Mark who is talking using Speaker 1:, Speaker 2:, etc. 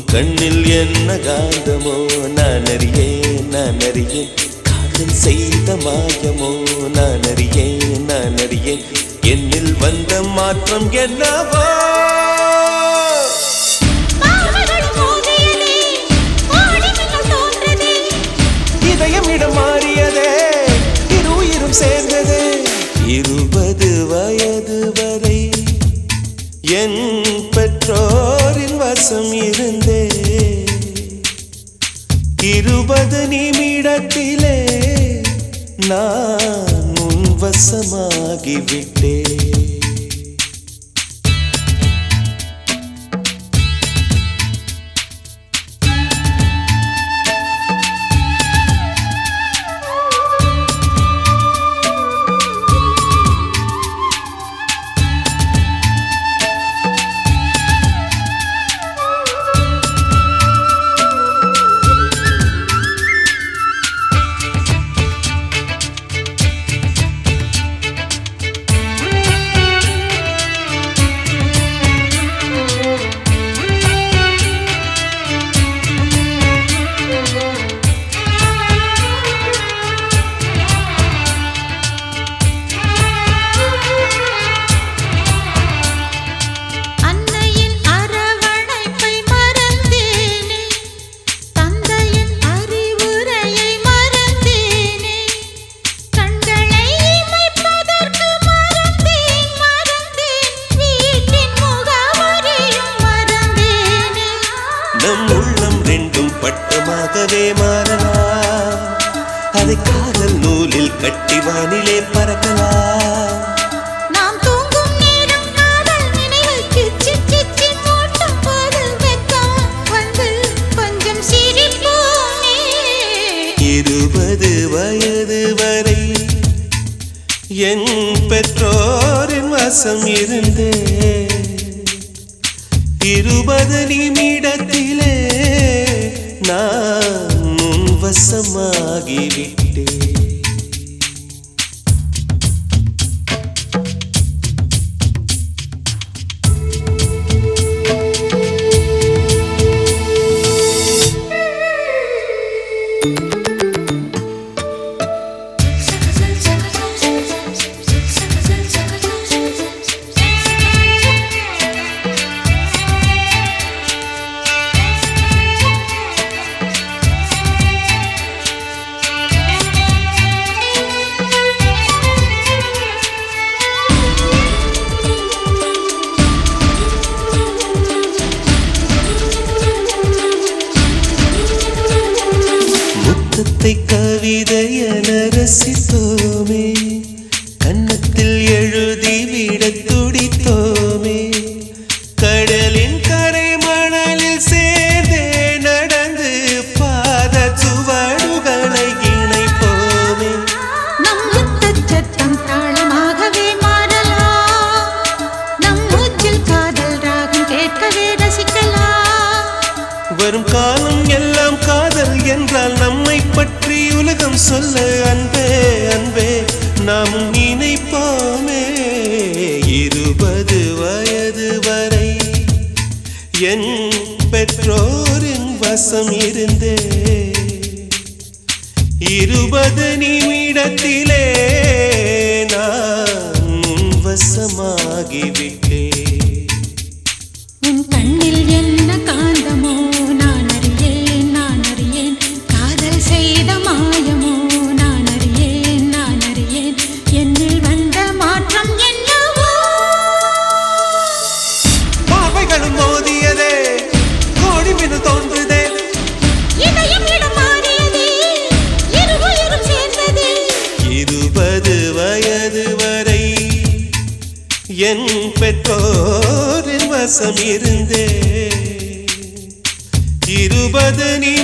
Speaker 1: கண்ணில் என்ன காந்தமோ நான் அறியேன் காதல் செய்த மாயமோ நான் அறியேன் என்னில் வந்த மாற்றம் என்னவோ இதயம் இடம் மாறியதே இரு உயிரும் சேர்ந்தது 20 வயது வரை என் பெற்றோரின் வசம் இருந்தே 20 நிமிடத்திலே நான் உன் வசமாகிவிட்டே உள்ளம் ரெண்டும் பட்டமாகவே மாறலாம் அதை காதல் நூலில் கட்டி வானிலே பறக்கலாம்
Speaker 2: நாம் தூங்கும் நேரம் காதல் நினைவுக்கு சிச்சி மூட்டும் போது வெக்கம் வந்து கொஞ்சம் சிரிப்போமே
Speaker 1: 20 வயது வரை என் பெற்றோரின் வசம் இருந்தே 20 நிமிடத்திலே நான் உன் வசமாகிவிட்டே கவிதையன ரசித்தோமே கன்னத்தில் எழுதிவிட துடித்தோமே கடலின் கரை மணலில் சேர்ந்தே நடந்து பாத சுவடுகளை இணைப்போமே
Speaker 2: நம் முத்தச் சத்தம் தாளமாகவே மாறலாம் நம் மூச்சில் காதல் ராகம் கேட்கவே ரசிக்கலாம்
Speaker 1: வரும் காலம் எல்லாம் காதல் என்றால் நம்மை பற்றி உலகம் சொல்ல அன்பே நாமும் நினைப்போமே 20 வயது வரை என் பெற்றோரின் வசம் இருந்தே 20 நிமிடத்திலே நான் உன் வசமாகிவிட்டே
Speaker 2: உன் கண்ணில் என்ன காந்தமோ நான் அறியேன் காதல் செய்த மாயமோ நான் அறியேன் என்னில் வந்த மாற்றம் என்னவோ
Speaker 1: பார்வைகளும் மோதியதே கோடி மின்னு தோன்றுதே
Speaker 2: இதயம் இடம் மாறியதே இரு உயிரும் சேர்ந்ததே
Speaker 1: 20 வயது வரை என் பெற்றோரின் வசம் இருந்தே 20